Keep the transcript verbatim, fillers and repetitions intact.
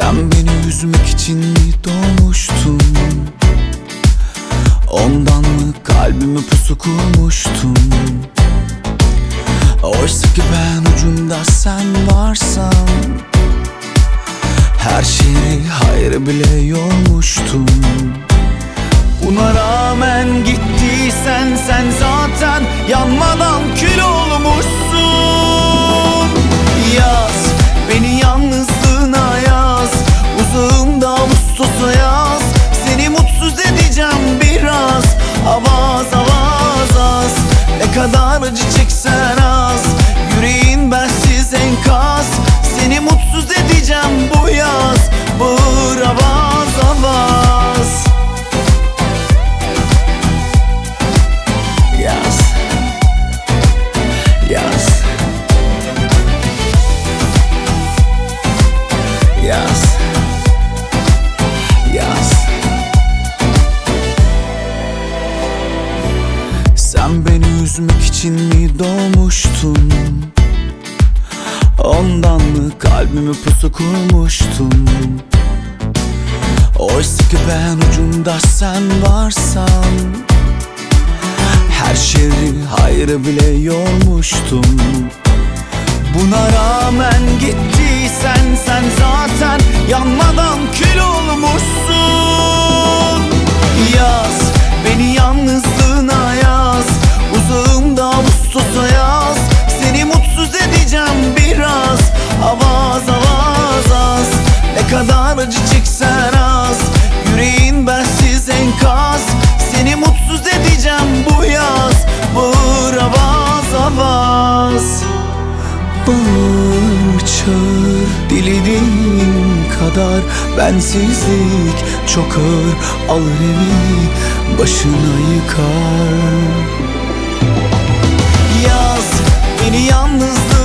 Sen beni üzmek için mi doğmuştun? Ondan mı kalbime pusu kurmuştun? Oysa ki ben ucunda sen varsan, her şeyi hayır bile yormuştum. Buna rağmen gittiysen sen zaten yanmadan kül olmuşsun. Yaz, beni yalnızlığına yaz, uzağımda Ağustos'a yaz. Seni mutsuz edeceğim biraz, avaz avaz az. Ne kadar acı çeksen az, yüreğin bensiz enkaz. Seni mutsuz edeceğim bu yaz, bağır avaz avaz. Yaz, yaz, yaz, yaz. Sen beni üzmek için mi doğmuştun? Ondan mı kalbime pusu kurmuştun? Oysa ki ben ucunda sen varsan, her şeyi hayrı bile yormuştum. Buna rağmen gittiysen sen zaten yanmadan kül olmuşsun. Yaz, beni yalnızlığına yaz, uzağımda Ağustos'a yaz. Seni mutsuz edeceğim biraz, avaz avaz az. Ne kadar acı çeksen az, yüreğin bensiz enkaz. Seni mutsuz edeceğim bu yaz, bağır avaz avaz. Bağır çağır dilediğin kadar, bensizlik çok ağır, alır evi başına yıkar. Yaz, beni yalnızlığa